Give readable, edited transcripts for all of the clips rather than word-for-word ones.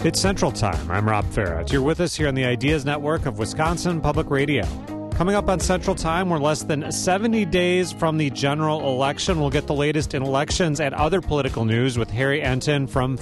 It's Central Time. I'm Rob Farrett. You're with us here on the Ideas Network of Wisconsin Public Radio. Coming up on Central Time, we're less than 70 days from the general election. We'll get the latest in elections and other political news with Harry Enton from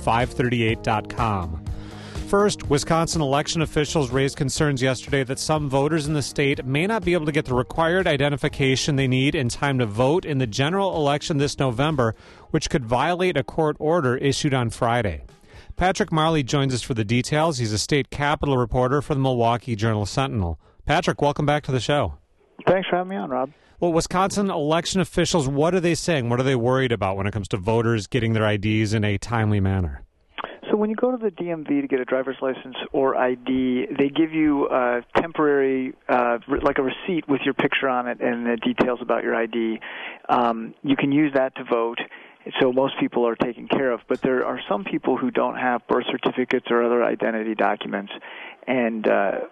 538.com. First, Wisconsin election officials raised concerns yesterday that some voters in the state may not be able to get the required identification they need in time to vote in the general election this November, which could violate a court order issued on Friday. Patrick Marley joins us for the details. He's a state capitol reporter for the Milwaukee Journal-Sentinel. Patrick, welcome back to the show. Thanks for having me on, Rob. Well, Wisconsin election officials, what are they saying? What are they worried about when it comes to voters getting their IDs in a timely manner? So when you go to the DMV to get a driver's license or ID, they give you a temporary, like a receipt with your picture on it and the details about your ID. You can use that to vote. So most people are taken care of, but there are some people who don't have birth certificates or other identity documents. And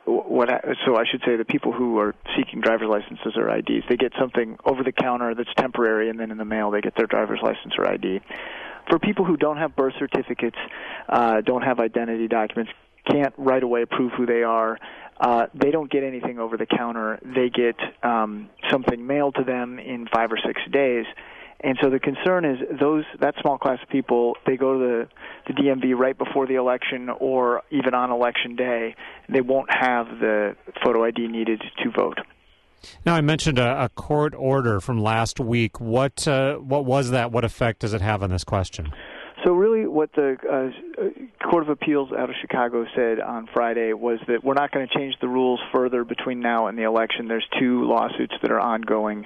so I should say the people who are seeking driver's licenses or IDs, they get something over the counter that's temporary, and then in the mail they get their driver's license or ID. For people who don't have birth certificates, don't have identity documents, can't right away prove who they are, they don't get anything over the counter. They get something mailed to them in 5 or 6 days. And so the concern is that small class of people, they go to the DMV right before the election or even on election day. They won't have the photo ID needed to vote. Now, I mentioned a court order from last week. What was that? What effect does it have on this question? So really what the Court of Appeals out of Chicago said on Friday was that we're not going to change the rules further between now and the election. There's 2 lawsuits that are ongoing,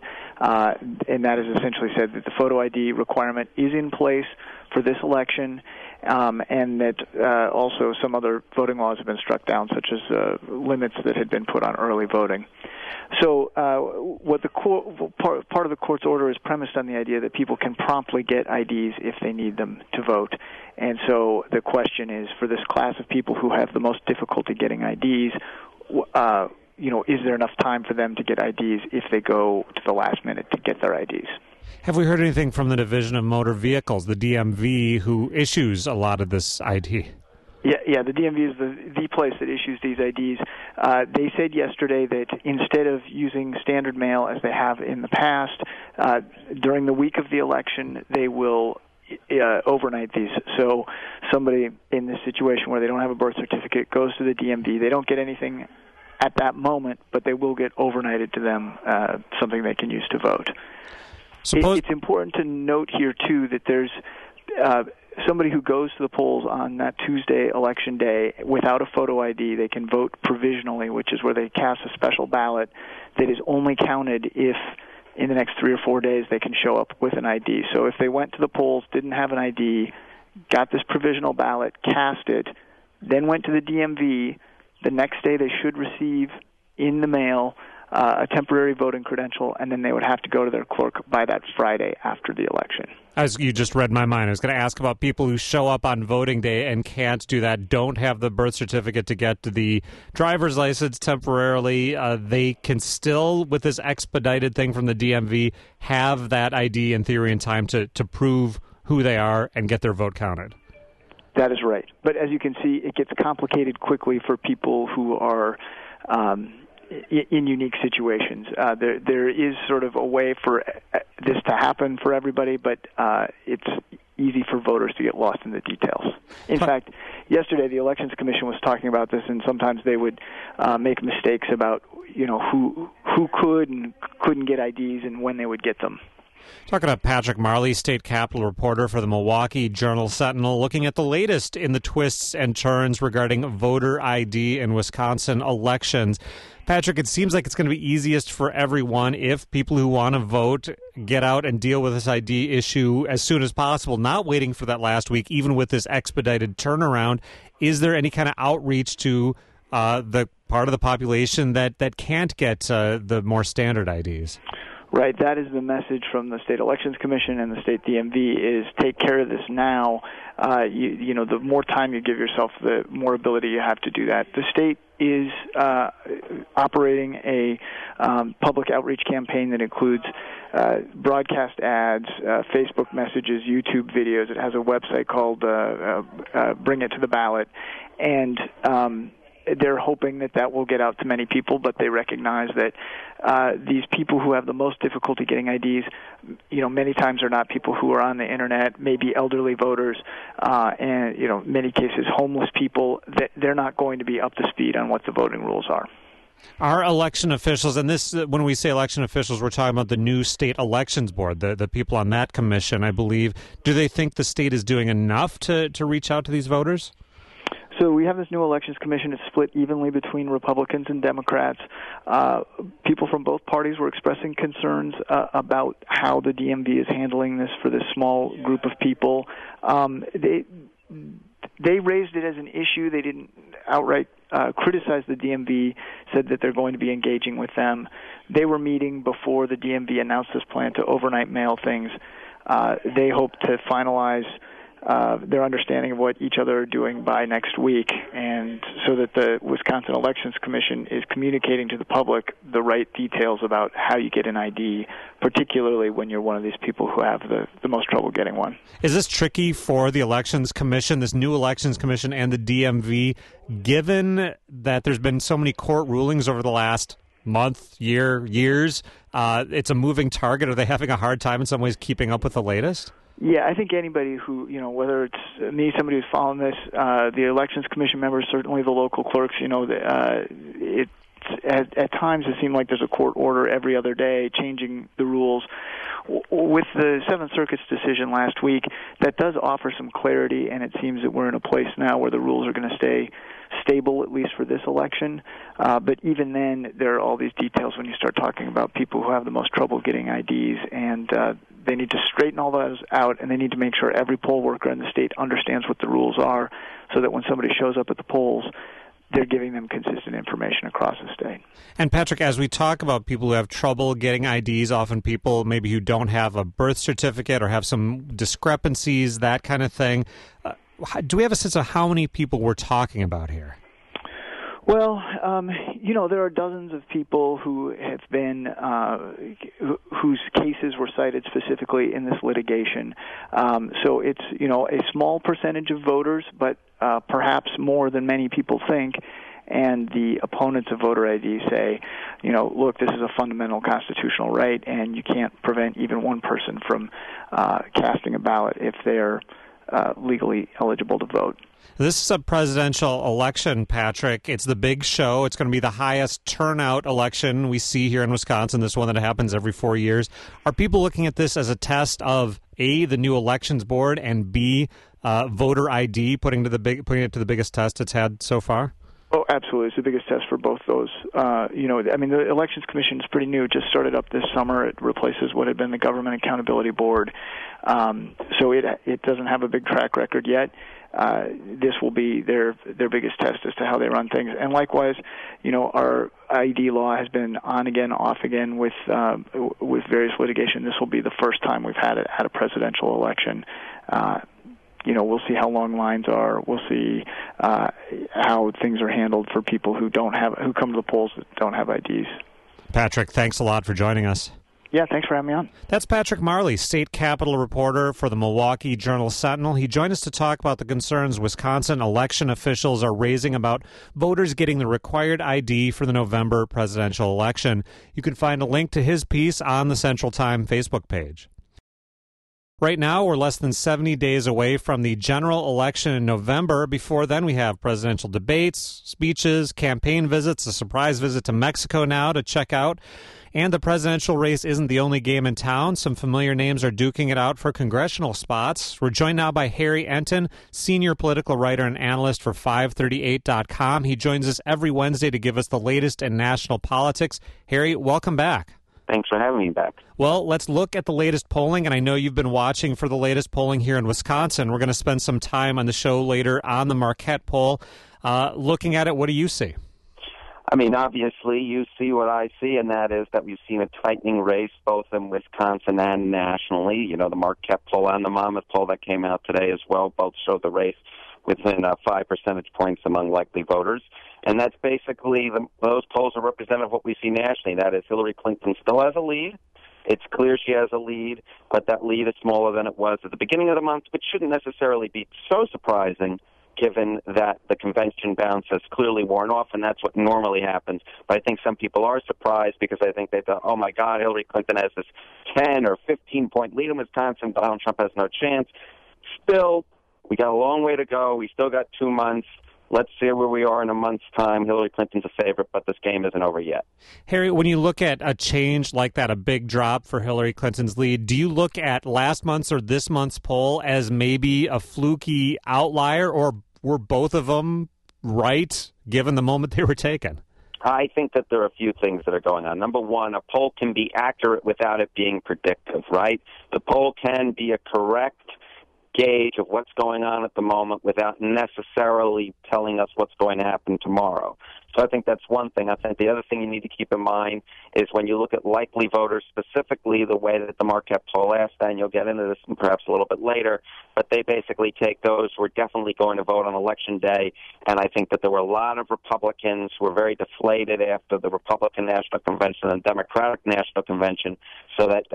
and that has essentially said that the photo ID requirement is in place for this election, and that also some other voting laws have been struck down, such as limits that had been put on early voting. So what the part of the court's order is premised on the idea that people can promptly get IDs if they need them to vote. And so the question is, for this class of people who have the most difficulty getting IDs, is there enough time for them to get IDs if they go to the last minute to get their IDs? Have we heard anything from the Division of Motor Vehicles, the DMV, who issues a lot of this ID? Yeah, the DMV is the place that issues these IDs. They said yesterday that instead of using standard mail as they have in the past, during the week of the election, they will overnight these. So somebody in this situation where they don't have a birth certificate goes to the DMV. They don't get anything at that moment, but they will get overnighted to them, something they can use to vote. It's important to note here, too, that there's somebody who goes to the polls on that Tuesday election day without a photo ID. They can vote provisionally, which is where they cast a special ballot that is only counted if in the next 3 or 4 days they can show up with an ID. So if they went to the polls, didn't have an ID, got this provisional ballot, cast it, then went to the DMV, the next day they should receive in the mail a temporary voting credential, and then they would have to go to their clerk by that Friday after the election. You just read my mind. I was going to ask about people who show up on voting day and can't do that, don't have the birth certificate to get to the driver's license temporarily. They can still, with this expedited thing from the DMV, have that ID in theory in time to prove who they are and get their vote counted. That is right. But as you can see, it gets complicated quickly for people who are in unique situations. There is sort of a way for this to happen for everybody, but it's easy for voters to get lost in the details. In fact, yesterday the Elections Commission was talking about this, and sometimes they would make mistakes about who could and couldn't get IDs and when they would get them. Talking to Patrick Marley, state capitol reporter for the Milwaukee Journal-Sentinel, looking at the latest in the twists and turns regarding voter ID in Wisconsin elections. Patrick, it seems like it's going to be easiest for everyone if people who want to vote get out and deal with this ID issue as soon as possible, not waiting for that last week, even with this expedited turnaround. Is there any kind of outreach to the part of the population that can't get the more standard IDs? Right, that is the message from the State Elections Commission and the State DMV is take care of this now. The more time you give yourself, the more ability you have to do that. The state is operating a public outreach campaign that includes broadcast ads, Facebook messages, YouTube videos. It has a website called Bring It to the Ballot, and they're hoping that will get out to many people, but they recognize that these people who have the most difficulty getting IDs, many times are not people who are on the internet, maybe elderly voters, and many cases homeless people. That they're not going to be up to speed on what the voting rules are. Our election officials, and this, when we say election officials, we're talking about the new state elections board, the people on that commission, I believe. Do they think the state is doing enough to reach out to these voters? So we have this new elections commission. It's split evenly between Republicans and Democrats. People from both parties were expressing concerns about how the DMV is handling this for this small group of people. They raised it as an issue. They didn't outright criticize the DMV, said that they're going to be engaging with them. They were meeting before the DMV announced this plan to overnight mail things. They hope to finalize their understanding of what each other are doing by next week, and so that the Wisconsin Elections Commission is communicating to the public the right details about how you get an ID, particularly when you're one of these people who have the most trouble getting one. Is this tricky for the Elections Commission, this new Elections Commission, and the DMV, given that there's been so many court rulings over the last month, years? It's a moving target. Are they having a hard time in some ways keeping up with the latest? Yeah, I think anybody who, whether it's me, somebody who's following this, the Elections Commission members, certainly the local clerks, at times it seems like there's a court order every other day changing the rules. With the Seventh Circuit's decision last week, that does offer some clarity, and it seems that we're in a place now where the rules are going to stay stable, at least for this election. But even then, there are all these details when you start talking about people who have the most trouble getting IDs, and they need to straighten all those out, and they need to make sure every poll worker in the state understands what the rules are, so that when somebody shows up at the polls, they're giving them consistent information across the state. And Patrick, as we talk about people who have trouble getting IDs, often people maybe who don't have a birth certificate or have some discrepancies, that kind of thing, do we have a sense of how many people we're talking about here? Well, there are dozens of people who have been, whose cases were cited specifically in this litigation. So it's, a small percentage of voters, but perhaps more than many people think. And the opponents of voter ID say, look, this is a fundamental constitutional right, and you can't prevent even one person from casting a ballot if they're legally eligible to vote. This is a presidential election, Patrick. It's the big show. It's going to be the highest turnout election we see here in Wisconsin, this one that happens every 4 years. Are people looking at this as a test of, A, the new elections board, and B, voter ID, putting it to the biggest test it's had so far? Oh, absolutely. It's the biggest test for both those. The Elections Commission is pretty new. It just started up this summer. It replaces what had been the Government Accountability Board. So it doesn't have a big track record yet. This will be their biggest test as to how they run things. And likewise, our ID law has been on again, off again with various litigation. This will be the first time we've had it at a presidential election. We'll see how long lines are. We'll see how things are handled for people who come to the polls that don't have IDs. Patrick, thanks a lot for joining us. Yeah, thanks for having me on. That's Patrick Marley, state capitol reporter for the Milwaukee Journal-Sentinel. He joined us to talk about the concerns Wisconsin election officials are raising about voters getting the required ID for the November presidential election. You can find a link to his piece on the Central Time Facebook page. Right now, we're less than 70 days away from the general election in November. Before then, we have presidential debates, speeches, campaign visits, a surprise visit to Mexico now to check out. And the presidential race isn't the only game in town. Some familiar names are duking it out for congressional spots. We're joined now by Harry Enten, senior political writer and analyst for 538.com. He joins us every Wednesday to give us the latest in national politics. Harry, welcome back. Thanks for having me back. Well, let's look at the latest polling, and I know you've been watching for the latest polling here in Wisconsin. We're going to spend some time on the show later on the Marquette poll. Looking at it, what do you see? I mean, obviously, you see what I see, and that is that we've seen a tightening race both in Wisconsin and nationally. You know, the Marquette poll and the Monmouth poll that came out today as well both showed the race within 5 percentage points among likely voters. And that's basically, those polls are representative of what we see nationally. That is, Hillary Clinton still has a lead. It's clear she has a lead, but that lead is smaller than it was at the beginning of the month, which shouldn't necessarily be so surprising given that the convention bounce has clearly worn off, and that's what normally happens. But I think some people are surprised because I think they thought, oh, my God, Hillary Clinton has this 10 or 15-point lead in Wisconsin. Donald Trump has no chance. Still, we got a long way to go. We still got 2 months. Let's see where we are in a month's time. Hillary Clinton's a favorite, but this game isn't over yet. Harry, when you look at a change like that, a big drop for Hillary Clinton's lead, do you look at last month's or this month's poll as maybe a fluky outlier, or were both of them right given the moment they were taken? I think that there are a few things that are going on. Number one, a poll can be accurate without it being predictive, right? The poll can be a correct gauge of what's going on at the moment without necessarily telling us what's going to happen tomorrow. So I think that's one thing. I think the other thing you need to keep in mind is when you look at likely voters, specifically the way that the Marquette poll asked, and you'll get into this perhaps a little bit later, but they basically take those who are definitely going to vote on Election Day, and I think that there were a lot of Republicans who were very deflated after the Republican National Convention and Democratic National Convention, so that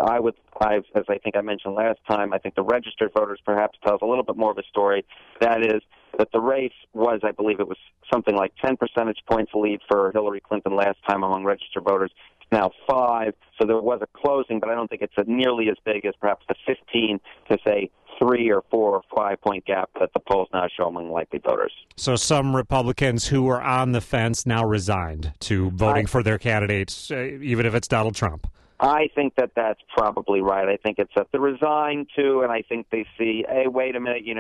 as I think I mentioned last time, I think the registered voters perhaps tells a little bit more of a story. That is, that the race was, I believe it was something like 10 percentage points lead for Hillary Clinton last time among registered voters. It's now 5, so there was a closing, but I don't think it's nearly as big as perhaps the 15 to, say, 3 or 4 or 5 point gap that the polls now show among likely voters. So some Republicans who were on the fence now resigned to voting for their candidates, even if it's Donald Trump. I think that that's probably right. I think it's that they're resigned to, and I think they see, hey, wait a minute,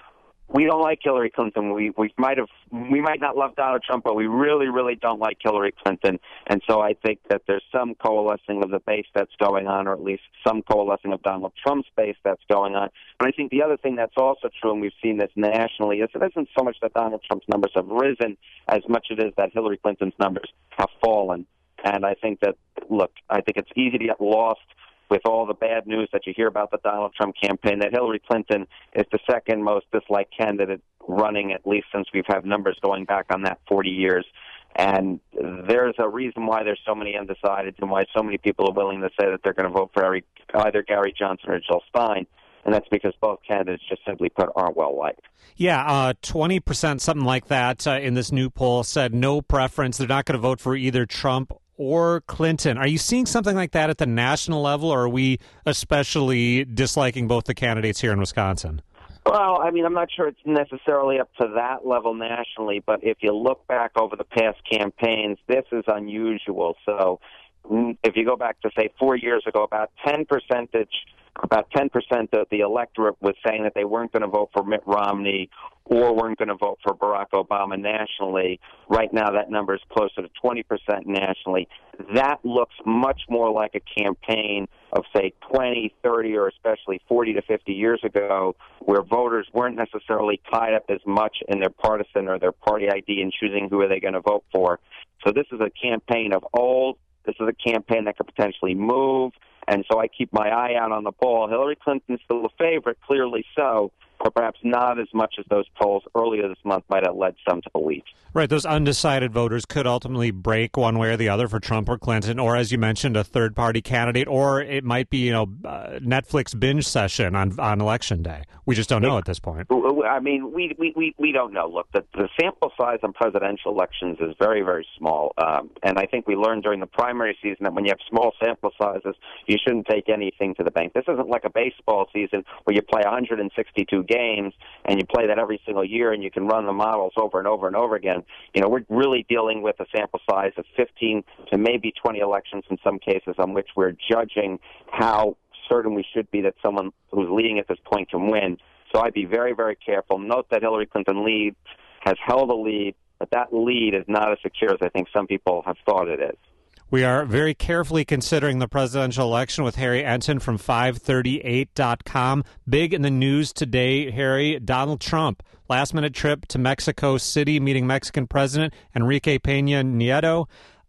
we don't like Hillary Clinton. We might not love Donald Trump, but we really, really don't like Hillary Clinton. And so I think that there's some coalescing of the base that's going on, or at least some coalescing of Donald Trump's base that's going on. But I think the other thing that's also true, and we've seen this nationally, is it isn't so much that Donald Trump's numbers have risen as much as it is that Hillary Clinton's numbers have fallen. And I think that, I think it's easy to get lost with all the bad news that you hear about the Donald Trump campaign, that Hillary Clinton is the second most disliked candidate running, at least since we've had numbers going back on that 40 years. And there's a reason why there's so many undecideds and why so many people are willing to say that they're going to vote for either Gary Johnson or Jill Stein. And that's because both candidates, just simply put, aren't well liked. Yeah, 20%, something like that, in this new poll said no preference. They're not going to vote for either Trump or Clinton. Are you seeing something like that at the national level, or are we especially disliking both the candidates here in Wisconsin? Well, I mean, I'm not sure it's necessarily up to that level nationally, but if you look back over the past campaigns, this is unusual. So if you go back to, say, 4 years ago, about 10% of the electorate was saying that they weren't going to vote for Mitt Romney or weren't going to vote for Barack Obama nationally. Right now, that number is closer to 20% nationally. That looks much more like a campaign of, say, 20, 30, or especially 40 to 50 years ago, where voters weren't necessarily tied up as much in their partisan or their party ID in choosing who are they going to vote for. So this is a campaign of old. This is a campaign that could potentially move. And so I keep my eye out on the poll. Hillary Clinton's still a favorite, clearly so, but perhaps not as much as those polls earlier this month might have led some to believe. Right, those undecided voters could ultimately break one way or the other for Trump or Clinton, or, as you mentioned, a third-party candidate, or it might be, Netflix binge session on Election Day. We just don't know at this point. I mean, we don't know. Look, the sample size on presidential elections is very, very small, and I think we learned during the primary season that when you have small sample sizes, you shouldn't take anything to the bank. This isn't like a baseball season where you play 162 games and you play that every single year and you can run the models over and over and over again. We're really dealing with a sample size of 15 to maybe 20 elections in some cases on which we're judging how certain we should be that someone who's leading at this point can win. So I'd be very, very careful. Note that Hillary Clinton has held a lead, but that lead is not as secure as I think some people have thought it is. We are very carefully considering the presidential election with Harry Enten from 538.com. Big in the news today, Harry, Donald Trump last-minute trip to Mexico City, meeting Mexican President Enrique Peña Nieto.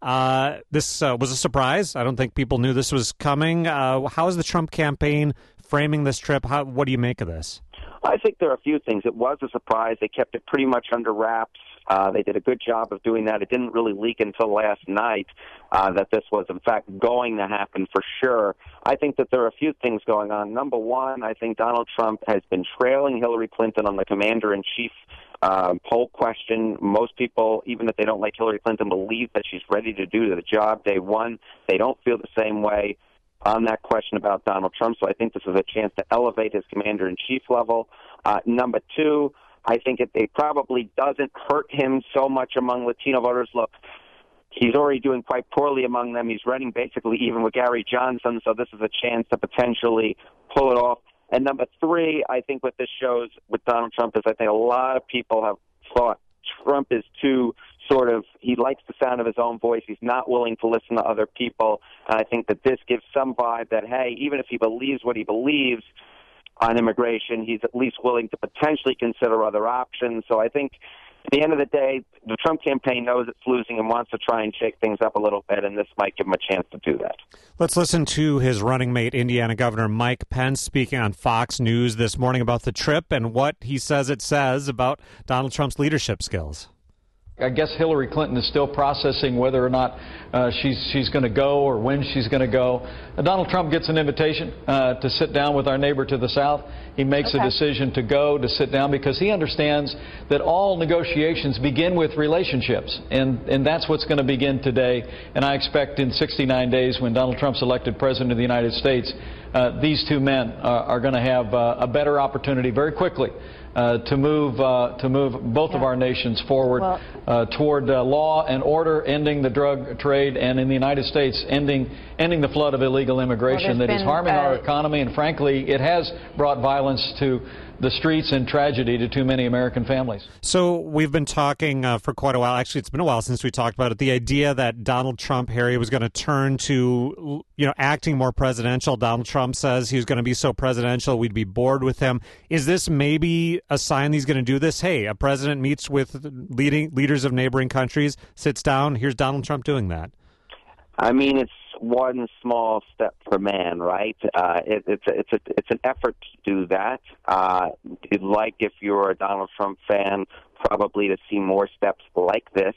This was a surprise. I don't think people knew this was coming. How is the Trump campaign framing this trip? What do you make of this? I think there are a few things. It was a surprise. They kept it pretty much under wraps. They did a good job of doing that. It didn't really leak until last night that this was, in fact, going to happen for sure. I think that there are a few things going on. Number one, I think Donald Trump has been trailing Hillary Clinton on the commander-in-chief poll question. Most people, even if they don't like Hillary Clinton, believe that she's ready to do the job day one. They don't feel the same way on that question about Donald Trump, so I think this is a chance to elevate his commander-in-chief level. Number two, I think it probably doesn't hurt him so much among Latino voters. Look, he's already doing quite poorly among them. He's running basically even with Gary Johnson, so this is a chance to potentially pull it off. And number three, I think what this shows with Donald Trump is I think a lot of people have thought Trump is too he likes the sound of his own voice. He's not willing to listen to other people. And I think that this gives some vibe that, hey, even if he believes what he believes on immigration, he's at least willing to potentially consider other options. So I think at the end of the day, the Trump campaign knows it's losing and wants to try and shake things up a little bit, and this might give him a chance to do that. Let's listen to his running mate, Indiana Governor Mike Pence, speaking on Fox News this morning about the trip and what he says it says about Donald Trump's leadership skills. I guess Hillary Clinton is still processing whether or not she's going to go or when she's going to go. Donald Trump gets an invitation to sit down with our neighbor to the south. He makes a decision to go, to sit down, because he understands that all negotiations begin with relationships, and that's what's going to begin today. And I expect in 69 days, when Donald Trump's elected president of the United States, these two men are going to have a better opportunity very quickly to move both of our nations forward toward law and order, ending the drug trade, and in the United States, ending the flood of illegal immigration that is harming our economy, and frankly, it has brought violence to the streets and tragedy to too many American families. So we've been talking for quite a while. Actually, it's been a while since we talked about it. The idea that Donald Trump, Harry, was going to turn to, acting more presidential. Donald Trump says he was going to be so presidential we'd be bored with him. Is this maybe a sign he's going to do this? Hey, a president meets with leaders of neighboring countries, sits down. Here's Donald Trump doing that. I mean, it's one small step for man, right? It's an effort to do that. You'd like, if you're a Donald Trump fan, probably to see more steps like this.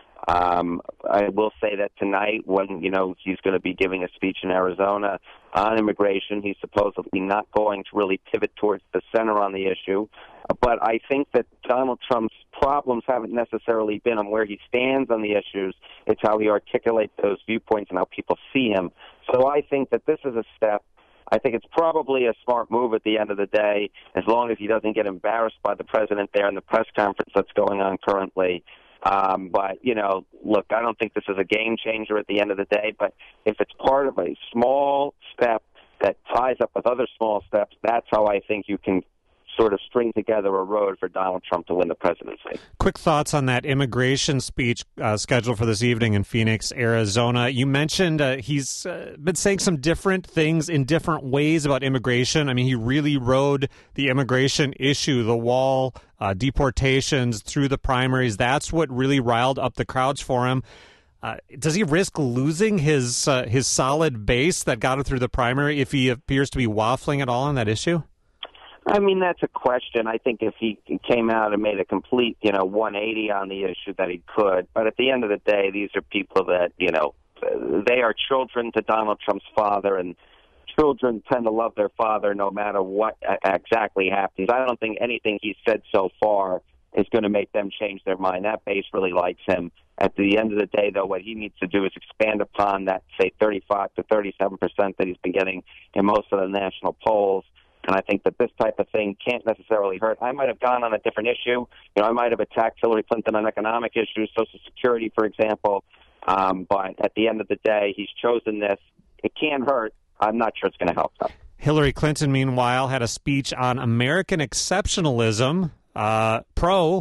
I will say that tonight, when he's going to be giving a speech in Arizona on immigration, he's supposedly not going to really pivot towards the center on the issue. But I think that Donald Trump's problems haven't necessarily been on where he stands on the issues. It's how he articulates those viewpoints and how people see him. So I think that this is a step. I think it's probably a smart move at the end of the day, as long as he doesn't get embarrassed by the president there in the press conference that's going on currently. But, look, I don't think this is a game changer at the end of the day, but if it's part of a small step that ties up with other small steps, that's how I think you can sort of string together a road for Donald Trump to win the presidency. Quick thoughts on that immigration speech scheduled for this evening in Phoenix, Arizona. You mentioned he's been saying some different things in different ways about immigration. I mean, he really rode the immigration issue, the wall, deportations through the primaries. That's what really riled up the crowds for him. Does he risk losing his solid base that got him through the primary if he appears to be waffling at all on that issue? I mean, that's a question. I think if he came out and made a complete, 180 on the issue, that he could. But at the end of the day, these are people that, they are children to Donald Trump's father, and children tend to love their father no matter what exactly happens. I don't think anything he's said so far is going to make them change their mind. That base really likes him. At the end of the day, though, what he needs to do is expand upon that, say, 35 to 37% that he's been getting in most of the national polls. And I think that this type of thing can't necessarily hurt. I might have gone on a different issue. I might have attacked Hillary Clinton on economic issues, Social Security, for example. But at the end of the day, he's chosen this. It can't hurt. I'm not sure it's going to help them. Hillary Clinton, meanwhile, had a speech on American exceptionalism, pro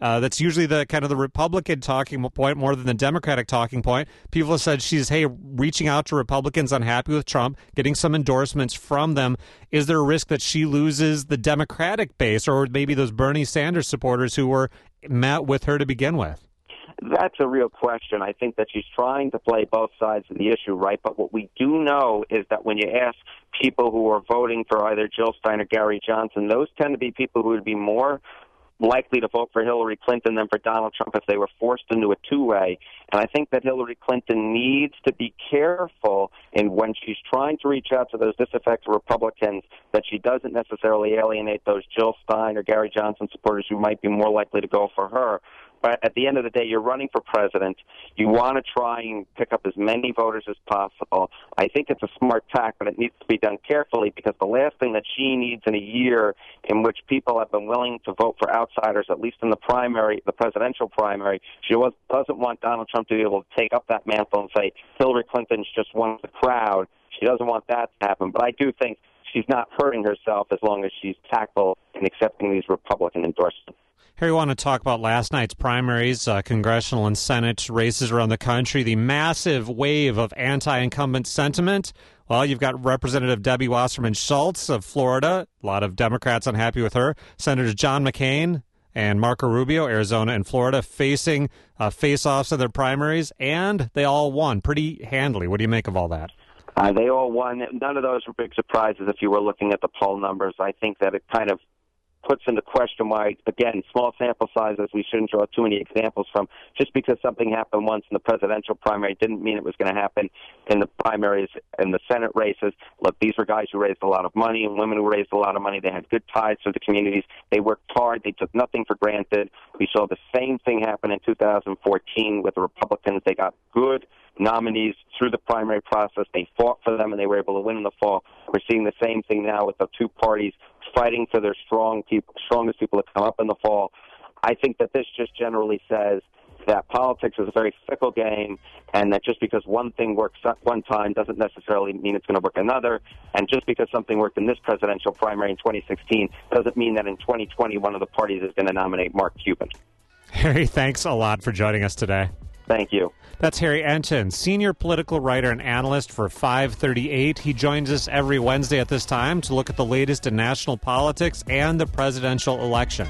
That's usually the kind of the Republican talking point more than the Democratic talking point. People have said she's, reaching out to Republicans unhappy with Trump, getting some endorsements from them. Is there a risk that she loses the Democratic base or maybe those Bernie Sanders supporters who were met with her to begin with? That's a real question. I think that she's trying to play both sides of the issue, right? But what we do know is that when you ask people who are voting for either Jill Stein or Gary Johnson, those tend to be people who would be more likely to vote for Hillary Clinton than for Donald Trump if they were forced into a two-way. And I think that Hillary Clinton needs to be careful in when she's trying to reach out to those disaffected Republicans that she doesn't necessarily alienate those Jill Stein or Gary Johnson supporters who might be more likely to go for her. But at the end of the day, you're running for president. You want to try and pick up as many voters as possible. I think it's a smart tack, but it needs to be done carefully because the last thing that she needs in a year in which people have been willing to vote for outsiders, at least in the primary, the presidential primary, she doesn't want Donald Trump to be able to take up that mantle and say, Hillary Clinton's just one of the crowd. She doesn't want that to happen. But I do think she's not hurting herself as long as she's tactful in accepting these Republican endorsements. Here we want to talk about last night's primaries, congressional and Senate races around the country, the massive wave of anti-incumbent sentiment. Well, you've got Representative Debbie Wasserman Schultz of Florida, a lot of Democrats unhappy with her, Senators John McCain and Marco Rubio, Arizona and Florida, facing face-offs of their primaries, and they all won pretty handily. What do you make of all that? They all won. None of those were big surprises if you were looking at the poll numbers. I think that it kind of puts into question why, again, small sample sizes we shouldn't draw too many examples from. Just because something happened once in the presidential primary didn't mean it was going to happen in the primaries and the Senate races. Look, these were guys who raised a lot of money and women who raised a lot of money. They had good ties to the communities. They worked hard. They took nothing for granted. We saw the same thing happen in 2014 with the Republicans. They got good nominees through the primary process. They fought for them, and they were able to win in the fall. We're seeing the same thing now with the two parties fighting for their strongest people to come up in the fall. I think that this just generally says that politics is a very fickle game, and that just because one thing works one time doesn't necessarily mean it's going to work another, and just because something worked in this presidential primary in 2016 doesn't mean that in 2020 one of the parties is going to nominate Mark Cuban. Harry, thanks a lot for joining us today. Thank you. That's Harry Enten, senior political writer and analyst for 538. He joins us every Wednesday at this time to look at the latest in national politics and the presidential election.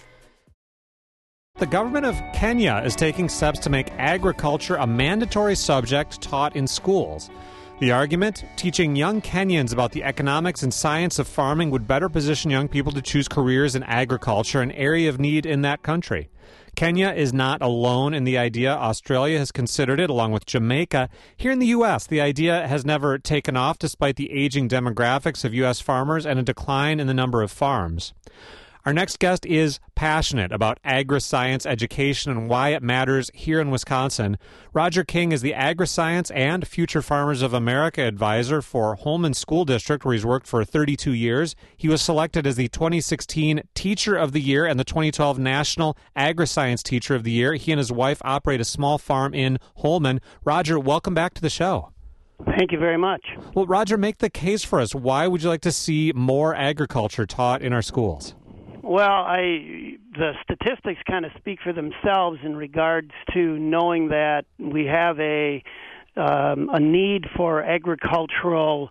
The government of Kenya is taking steps to make agriculture a mandatory subject taught in schools. The argument, teaching young Kenyans about the economics and science of farming would better position young people to choose careers in agriculture, an area of need in that country. Kenya is not alone in the idea. Australia has considered it, along with Jamaica. Here in the U.S., the idea has never taken off despite the aging demographics of U.S. farmers and a decline in the number of farms. Our next guest is passionate about agri-science education and why it matters here in Wisconsin. Roger King is the Agri-Science and Future Farmers of America advisor for Holman School District, where he's worked for 32 years. He was selected as the 2016 Teacher of the Year and the 2012 National Agri-Science Teacher of the Year. He and his wife operate a small farm in Holman. Roger, welcome back to the show. Thank you very much. Well, Roger, make the case for us. Why would you like to see more agriculture taught in our schools? Well, the statistics kind of speak for themselves in regards to knowing that we have a need for agricultural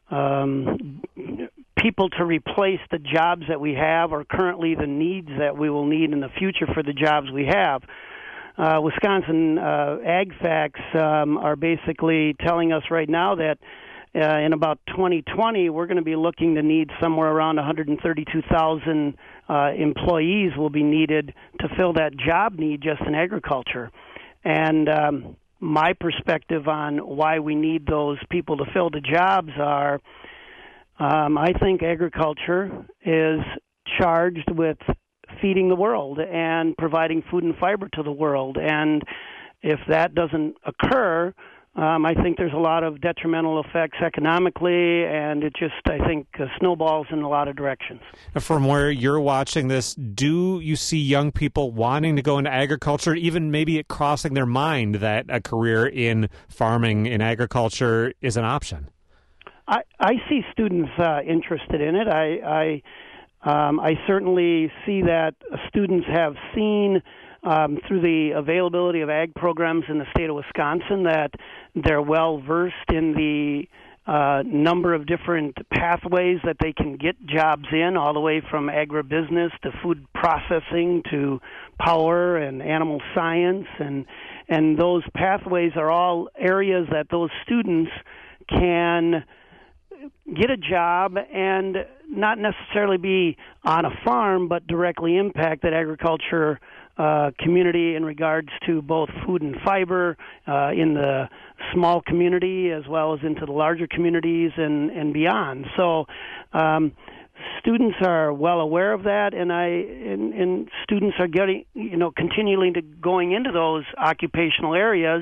people to replace the jobs that we have, or currently the needs that we will need in the future for the jobs we have. Wisconsin Ag Facts are basically telling us right now that in about 2020, we're going to be looking to need somewhere around 132,000 employees will be needed to fill that job need just in agriculture. And my perspective on why we need those people to fill the jobs are, I think agriculture is charged with feeding the world and providing food and fiber to the world. And if that doesn't occur, I think there's a lot of detrimental effects economically, and it just, I think, snowballs in a lot of directions. From where you're watching this, do you see young people wanting to go into agriculture, even maybe it crossing their mind that a career in farming, in agriculture, is an option? I see students interested in it. I certainly see that students have seen through the availability of ag programs in the state of Wisconsin that they're well versed in the number of different pathways that they can get jobs in, all the way from agribusiness to food processing to power and animal science, and those pathways are all areas that those students can get a job and not necessarily be on a farm, but directly impact that agriculture community in regards to both food and fiber in the small community as well as into the larger communities and beyond. So students are well aware of that, and students are getting, continually going into those occupational areas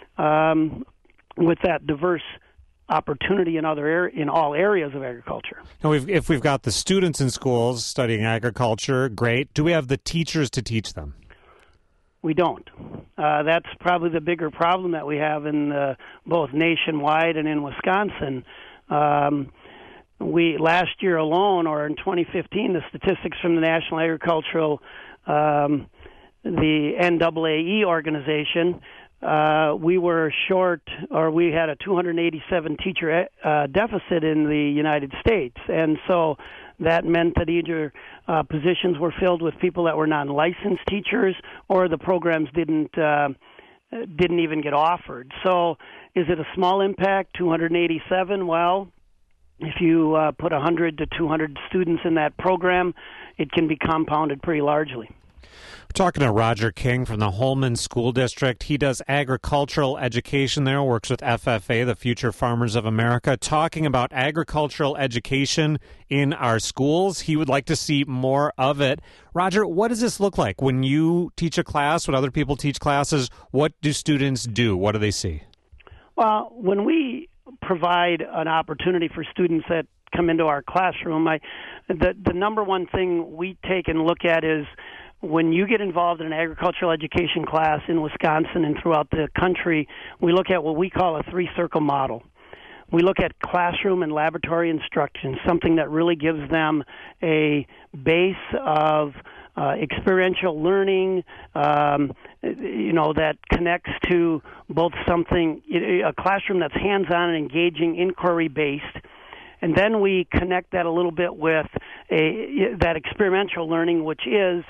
with that diverse opportunity in all areas of agriculture. Now, if we've got the students in schools studying agriculture, great. Do we have the teachers to teach them? We don't. That's probably the bigger problem that we have in both nationwide and in Wisconsin. We last year alone, or in 2015, the statistics from the National Agricultural, the NAAE organization, we were short, or we had a 287 teacher deficit in the United States, and so that meant that either positions were filled with people that were non-licensed teachers, or the programs didn't even get offered. So, is it a small impact? 287? Well, if you put 100 to 200 students in that program, it can be compounded pretty largely. We're talking to Roger King from the Holmen School District. He does agricultural education there, works with FFA, the Future Farmers of America, talking about agricultural education in our schools. He would like to see more of it. Roger, what does this look like? When you teach a class, when other people teach classes, what do students do? What do they see? Well, when we provide an opportunity for students that come into our classroom, the number one thing we take and look at is, when you get involved in an agricultural education class in Wisconsin and throughout the country, we look at what we call a three-circle model. We look at classroom and laboratory instruction, something that really gives them a base of experiential learning, that connects to both a classroom that's hands-on and engaging, inquiry-based. And then we connect that a little bit with that experiential learning, which is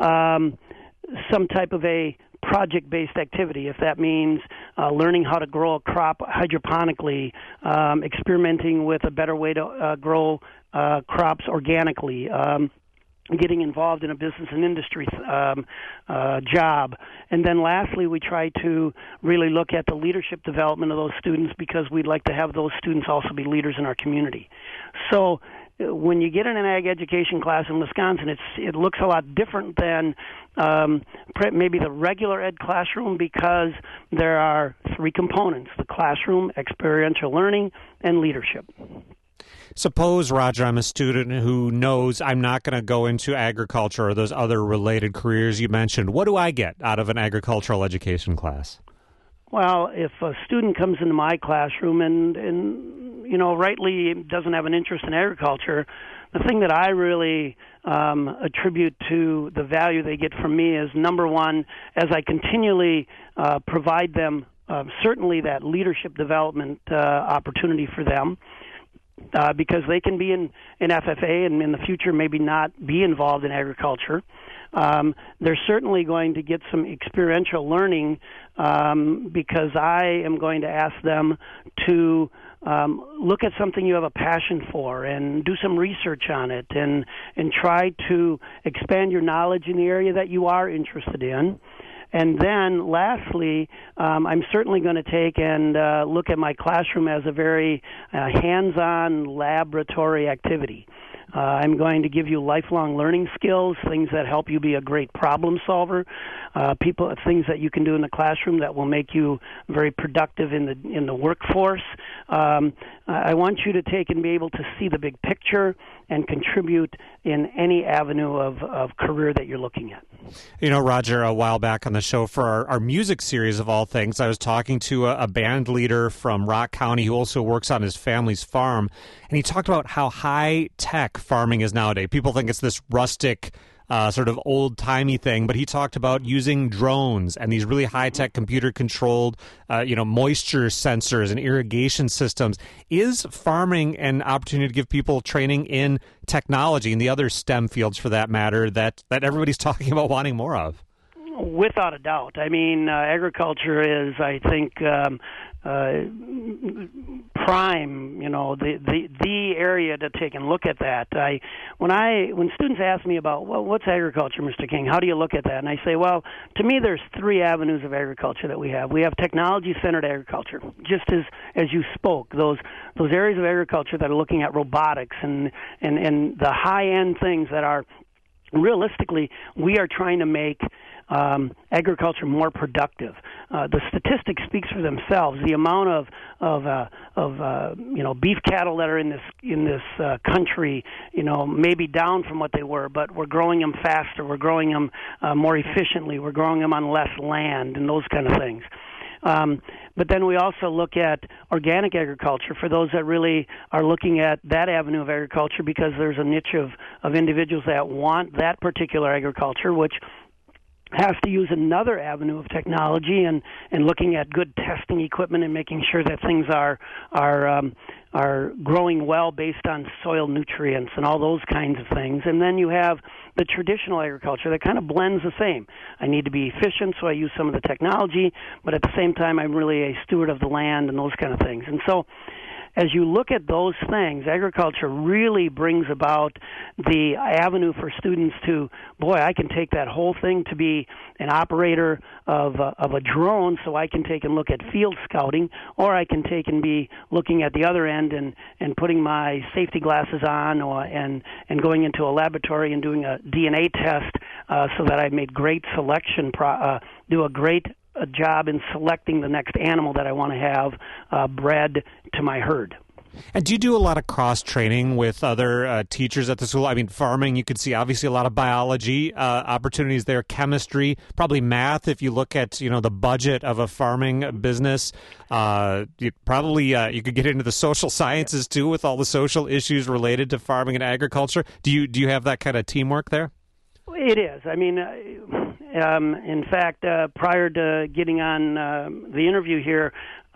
some type of a project-based activity, if that means learning how to grow a crop hydroponically, experimenting with a better way to grow crops organically, getting involved in a business and industry job. And then lastly, we try to really look at the leadership development of those students, because we'd like to have those students also be leaders in our community. So when you get in an ag education class in Wisconsin, it looks a lot different than maybe the regular ed classroom, because there are three components: the classroom, experiential learning, and leadership. Suppose, Roger, I'm a student who knows I'm not going to go into agriculture or those other related careers you mentioned. What do I get out of an agricultural education class? Well, if a student comes into my classroom and rightly doesn't have an interest in agriculture, the thing that I really attribute to the value they get from me is, number one, as I continually provide them certainly that leadership development opportunity for them, because they can be in FFA and in the future maybe not be involved in agriculture. They're certainly going to get some experiential learning, because I am going to ask them to look at something you have a passion for and do some research on it, and try to expand your knowledge in the area that you are interested in. And then, lastly, I'm certainly going to take and look at my classroom as a very hands-on laboratory activity. I'm going to give you lifelong learning skills, things that help you be a great problem solver, things that you can do in the classroom that will make you very productive in the workforce. I want you to take and be able to see the big picture and contribute in any avenue of career that you're looking at. You know, Roger, a while back on the show for our music series of all things, I was talking to a band leader from Rock County who also works on his family's farm, and he talked about how high-tech farming is nowadays. People think it's this rustic sort of old-timey thing, but he talked about using drones and these really high-tech computer-controlled, moisture sensors and irrigation systems. Is farming an opportunity to give people training in technology and the other STEM fields, for that matter, that everybody's talking about wanting more of? Without a doubt. I mean, agriculture is, I think, prime, the area to take and look at that. When students ask me about, well, what's agriculture, Mr. King? How do you look at that? And I say, well, to me, there's three avenues of agriculture that we have. We have technology-centered agriculture, just as you spoke. Those areas of agriculture that are looking at robotics and the high-end things that are realistically, we are trying to make agriculture more productive. The statistics speaks for themselves. The amount of beef cattle that are in this country, may be down from what they were, but we're growing them faster. We're growing them more efficiently. We're growing them on less land and those kind of things. But then we also look at organic agriculture for those that really are looking at that avenue of agriculture, because there's a niche of individuals that want that particular agriculture, which has to use another avenue of technology and looking at good testing equipment and making sure that things are growing well based on soil nutrients and all those kinds of things. And then you have the traditional agriculture that kind of blends the same. I need to be efficient, so I use some of the technology, but at the same time I'm really a steward of the land and those kind of things. And so as you look at those things, agriculture really brings about the avenue for students to, I can take that whole thing to be an operator of a drone, so I can take and look at field scouting, or I can take and be looking at the other end and putting my safety glasses on and going into a laboratory and doing a DNA test so that I've made great selection, do a great job in selecting the next animal that I want to have bred to my herd. And do you do a lot of cross-training with other teachers at the school? I mean, farming, you could see obviously a lot of biology opportunities there, chemistry, probably math. If you look at, the budget of a farming business, you could get into the social sciences too, with all the social issues related to farming and agriculture. Do you have that kind of teamwork there? It is. I mean, in fact, prior to getting on the interview here,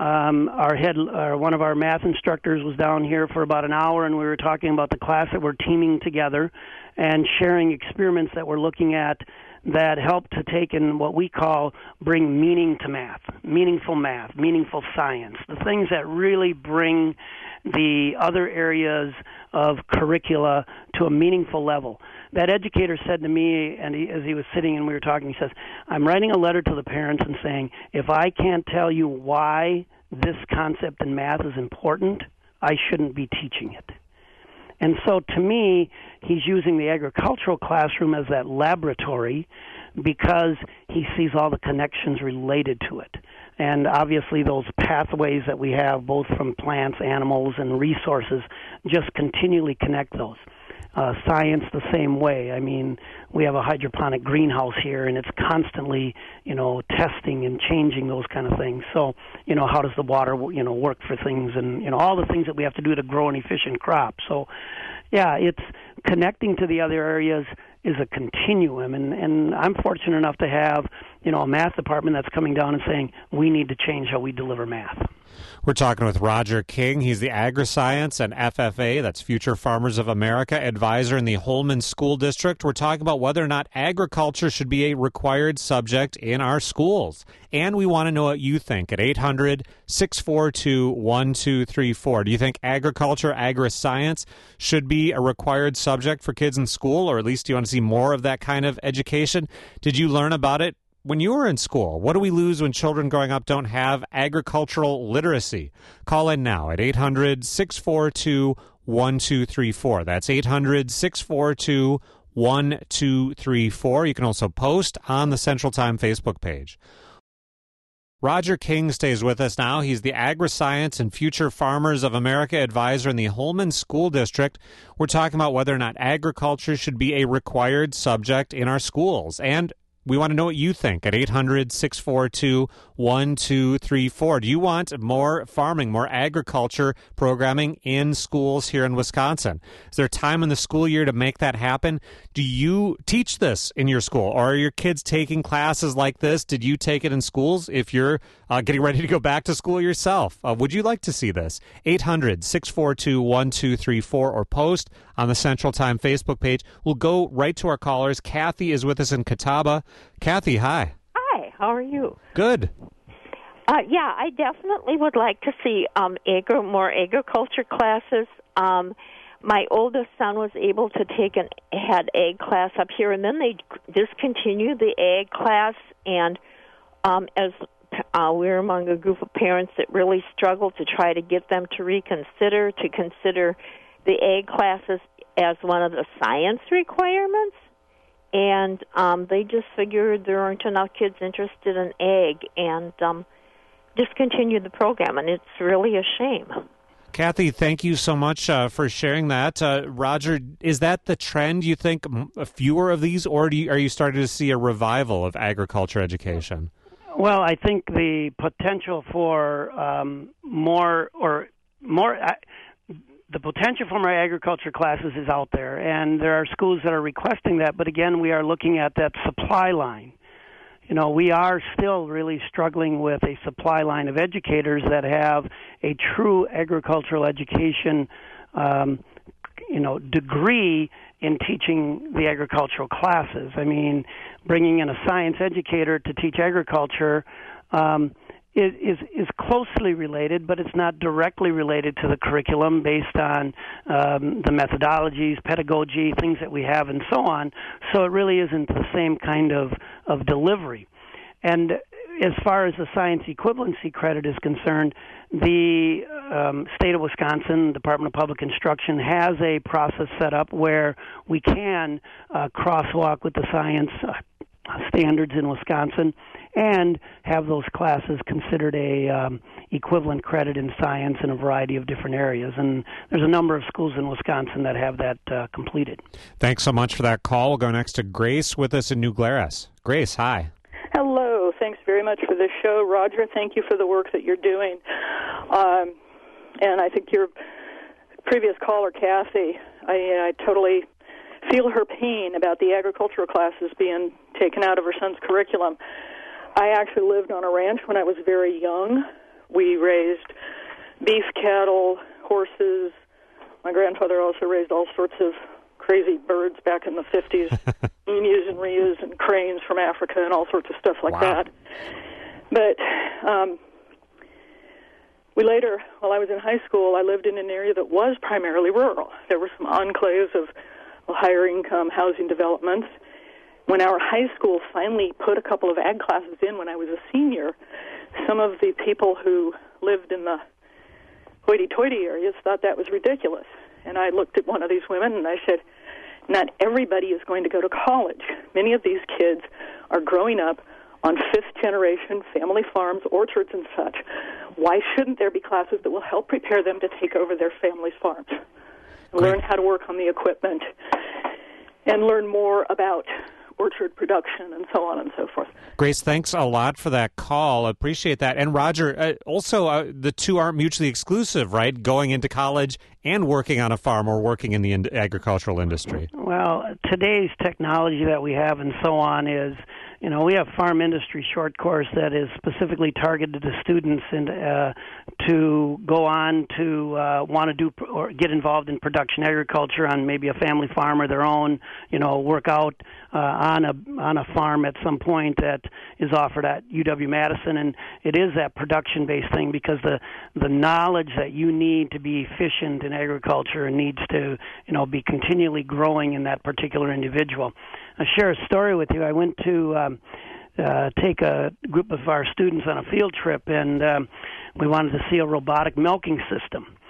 one of our math instructors was down here for about an hour, and we were talking about the class that we're teaming together and sharing experiments that we're looking at that help to take in what we call bring meaning to math, meaningful science, the things that really bring the other areas of curricula to a meaningful level. That educator said to me, and as he was sitting and we were talking, he says, I'm writing a letter to the parents and saying, if I can't tell you why this concept in math is important, I shouldn't be teaching it. And so to me, he's using the agricultural classroom as that laboratory because he sees all the connections related to it. And obviously those pathways that we have, both from plants, animals, and resources, just continually connect those. Science the same way. I mean, we have a hydroponic greenhouse here, and it's constantly, testing and changing those kind of things. So, how does the water, work for things, and, all the things that we have to do to grow an efficient crop. So, yeah, it's connecting to the other areas is a continuum, and I'm fortunate enough to have, a math department that's coming down and saying, we need to change how we deliver math. We're talking with Roger King. He's the AgriScience and FFA, that's Future Farmers of America, advisor in the Holmen School District. We're talking about whether or not agriculture should be a required subject in our schools. And we want to know what you think at 800-642-1234. Do you think agriculture, AgriScience, should be a required subject for kids in school, or at least do you want to see more of that kind of education? Did you learn about it when you were in school? What do we lose when children growing up don't have agricultural literacy? Call in now at 800-642-1234. That's 800-642-1234. You can also post on the Central Time Facebook page. Roger King stays with us now. He's the Agri-Science and Future Farmers of America advisor in the Holmen School District. We're talking about whether or not agriculture should be a required subject in our schools. And we want to know what you think at 800-642-1234. Do you want more farming, more agriculture programming in schools here in Wisconsin? Is there time in the school year to make that happen? Do you teach this in your school? Or are your kids taking classes like this? Did you take it in schools? If you're getting ready to go back to school yourself, would you like to see this? 800-642-1234 or post on the Central Time Facebook page. We'll go right to our callers. Kathy is with us in Catawba. Kathy, hi. Hi, how are you? Good. Yeah, I definitely would like to see more agriculture classes. My oldest son was able to had ag class up here, and then they discontinued the ag class, and as we're among a group of parents that really struggled to try to get them to consider the ag classes as one of the science requirements, and they just figured there aren't enough kids interested in ag and discontinued the program, and it's really a shame. Kathy, thank you so much for sharing that. Roger, is that the trend, you think, fewer of these, or are you starting to see a revival of agriculture education? Well, I think the potential for the potential for more agriculture classes is out there, and there are schools that are requesting that, but again, we are looking at that supply line. You know, we are still really struggling with a supply line of educators that have a true agricultural education, degree in teaching the agricultural classes. I mean, bringing in a science educator to teach agriculture is closely related, but it's not directly related to the curriculum based on the methodologies, pedagogy, things that we have, and so on. So it really isn't the same kind of delivery. And as far as the science equivalency credit is concerned, the state of Wisconsin, Department of Public Instruction, has a process set up where we can crosswalk with the science standards in Wisconsin and have those classes considered a equivalent credit in science in a variety of different areas. And there's a number of schools in Wisconsin that have that completed. Thanks so much for that call. We'll go next to Grace with us in New Glarus. Grace, hi. Hello. Thanks very much for this show. Roger, thank you for the work that you're doing. And I think your previous caller, Kathy, I totally feel her pain about the agricultural classes being taken out of her son's curriculum. I actually lived on a ranch when I was very young. We raised beef cattle, horses. My grandfather also raised all sorts of crazy birds back in the 50s, emus and rheas and cranes from Africa and all sorts of stuff like that. But we later, while I was in high school, I lived in an area that was primarily rural. There were some enclaves of higher income housing developments. When our high school finally put a couple of ag classes in when I was a senior, some of the people who lived in the hoity-toity areas thought that was ridiculous. And I looked at one of these women and I said, not everybody is going to go to college. Many of these kids are growing up on fifth-generation family farms, orchards, and such. Why shouldn't there be classes that will help prepare them to take over their family's farms? Learn how to work on the equipment and learn more about orchard production and so on and so forth. Grace, thanks a lot for that call. Appreciate that. And Roger, also the two aren't mutually exclusive, right? Going into college and working on a farm or working in the agricultural industry. Well, today's technology that we have and so on is, you know, we have farm industry short course that is specifically targeted to students and to go on to want to do or get involved in production agriculture on maybe a family farm or their own, you know, work out on a farm at some point that is offered at UW-Madison. And it is that production-based thing because the knowledge that you need to be efficient in agriculture needs to, you know, be continually growing in that particular individual. I'll share a story with you. I went to take a group of our students on a field trip, and we wanted to see a robotic milking system.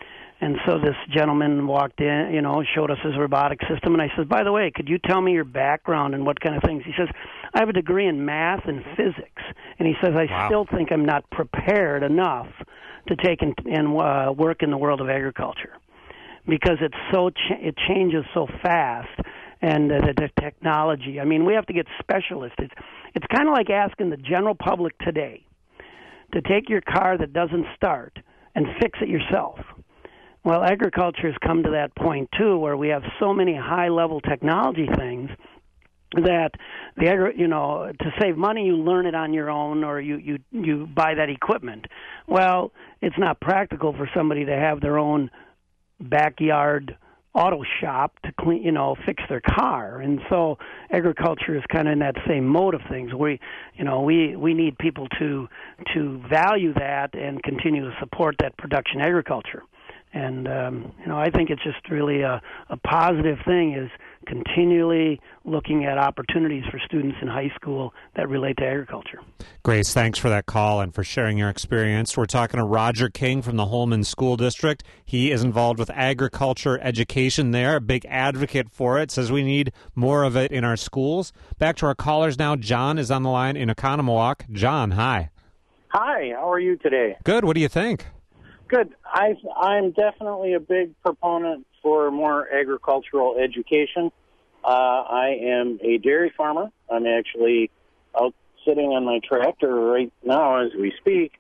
And so this gentleman walked in, showed us his robotic system, and I said, by the way, could you tell me your background and what kind of things? He says, I have a degree in math and physics. And he says, I still think I'm not prepared enough to take and work in the world of agriculture because it changes so fast, and the technology. I mean, we have to get specialists. It's kind of like asking the general public today to take your car that doesn't start and fix it yourself. Well, agriculture has come to that point, too, where we have so many high-level technology things that, to save money, you learn it on your own or you buy that equipment. Well, it's not practical for somebody to have their own backyard auto shop to clean, fix their car. And so agriculture is kind of in that same mode of things. We need people to value that and continue to support that production agriculture. And, I think it's just really a positive thing is continually looking at opportunities for students in high school that relate to agriculture. Grace, thanks for that call and for sharing your experience. We're talking to Roger King from the Holmen School District. He is involved with agriculture education there, a big advocate for it, says we need more of it in our schools. Back to our callers now. John is on the line in Oconomowoc. John, hi. Hi, how are you today? Good. What do you think? Good. I'm definitely a big proponent for more agricultural education. I am a dairy farmer. I'm actually out sitting on my tractor right now as we speak.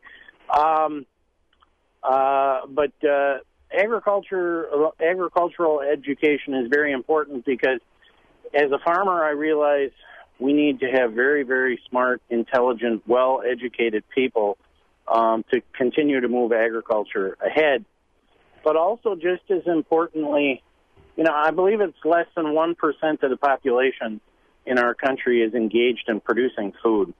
But agricultural education is very important because as a farmer, I realize we need to have very, very smart, intelligent, well-educated people to continue to move agriculture ahead. But also, just as importantly, I believe it's less than 1% of the population in our country is engaged in producing food.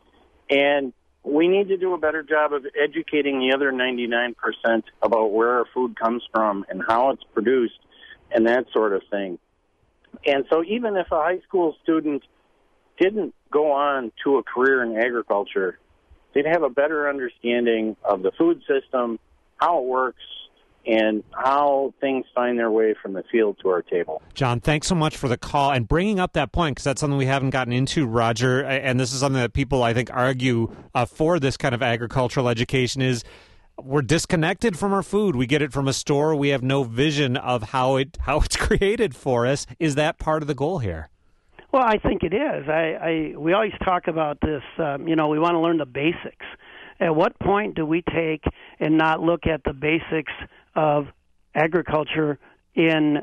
And we need to do a better job of educating the other 99% about where our food comes from and how it's produced and that sort of thing. And so even if a high school student didn't go on to a career in agriculture, they'd have a better understanding of the food system, how it works, and how things find their way from the field to our table. John, thanks so much for the call and bringing up that point, because that's something we haven't gotten into, Roger, and this is something that people, I think, argue for this kind of agricultural education is we're disconnected from our food. We get it from a store. We have no vision of how it's created for us. Is that part of the goal here? Well, I think it is. We always talk about this, we want to learn the basics. At what point do we take and not look at the basics of agriculture in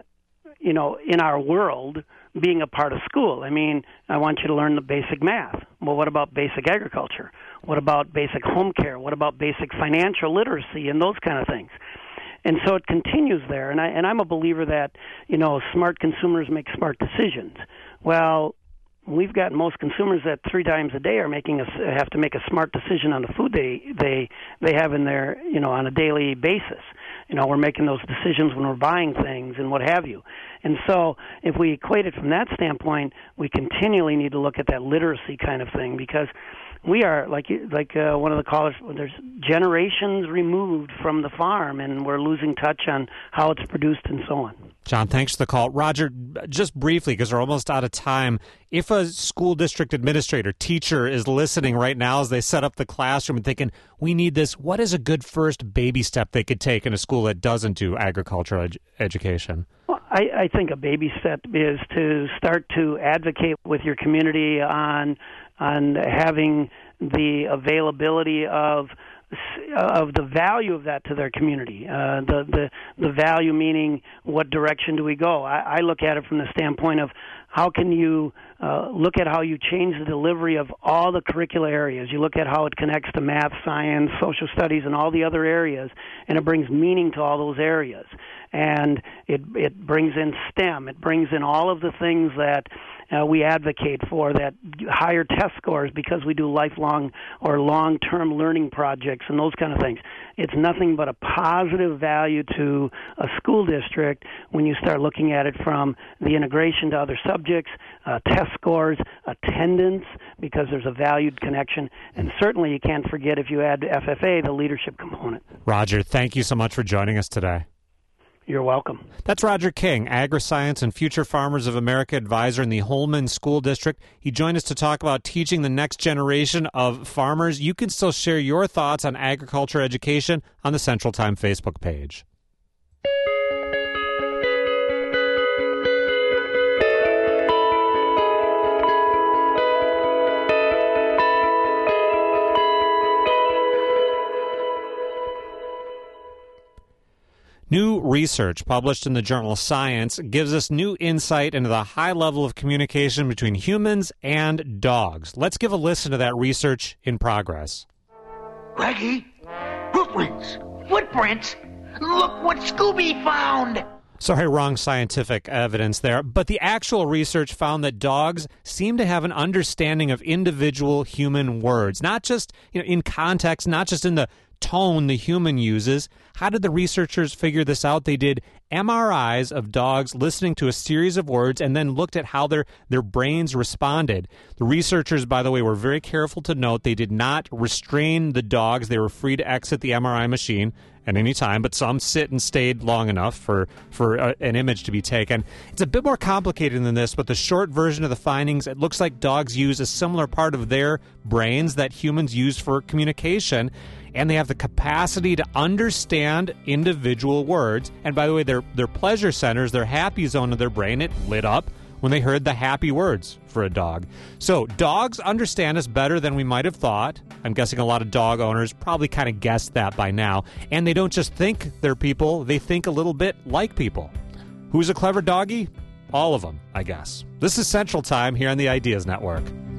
our world being a part of school? I mean, I want you to learn the basic math. Well, what about basic agriculture? What about basic home care? What about basic financial literacy and those kind of things? And so it continues there. And I'm a believer that, smart consumers make smart decisions. Well, we've got most consumers that 3 times a day have to make a smart decision on the food they have in their, on a daily basis. We're making those decisions when we're buying things and what have you. And so if we equate it from that standpoint, we continually need to look at that literacy kind of thing, because we are, like one of the callers, there's generations removed from the farm, and we're losing touch on how it's produced and so on. John, thanks for the call. Roger, just briefly, because we're almost out of time, if a school district administrator, teacher is listening right now as they set up the classroom and thinking, we need this, what is a good first baby step they could take in a school that doesn't do agricultural education? Well, I think a baby step is to start to advocate with your community on having the availability of the value of that to their community. The value meaning what direction do we go? I look at it from the standpoint of how can you look at how you change the delivery of all the curricular areas. You look at how it connects to math, science, social studies, and all the other areas, and it brings meaning to all those areas. And it brings in STEM. It brings in all of the things that we advocate for, that higher test scores because we do lifelong or long-term learning projects and those kind of things. It's nothing but a positive value to a school district when you start looking at it from the integration to other subjects, test scores, attendance, because there's a valued connection. And certainly you can't forget, if you add FFA, the leadership component. Roger, thank you so much for joining us today. You're welcome. That's Roger King, Agri-Science and Future Farmers of America advisor in the Holman School District. He joined us to talk about teaching the next generation of farmers. You can still share your thoughts on agriculture education on the Central Time Facebook page. New research published in the journal Science gives us new insight into the high level of communication between humans and dogs. Let's give a listen to that research in progress. Raggy, footprints! Footprints! Look what Scooby found! Sorry, wrong scientific evidence there. But the actual research found that dogs seem to have an understanding of individual human words, not just in context, not just in the tone the human uses. How did the researchers figure this out? They did MRIs of dogs listening to a series of words and then looked at how their brains responded. The researchers, by the way, were very careful to note they did not restrain the dogs. They were free to exit the MRI machine at any time, but some sit and stayed long enough for an image to be taken. It's a bit more complicated than this, but the short version of the findings, it looks like dogs use a similar part of their brains that humans use for communication, and they have the capacity to understand individual words. And by the way, their pleasure centers, their happy zone of their brain, it lit up when they heard the happy words for a dog. So dogs understand us better than we might have thought. I'm guessing a lot of dog owners probably kind of guessed that by now. And they don't just think they're people, they think a little bit like people. Who's a clever doggy? All of them, I guess. This is Central Time here on the Ideas Network.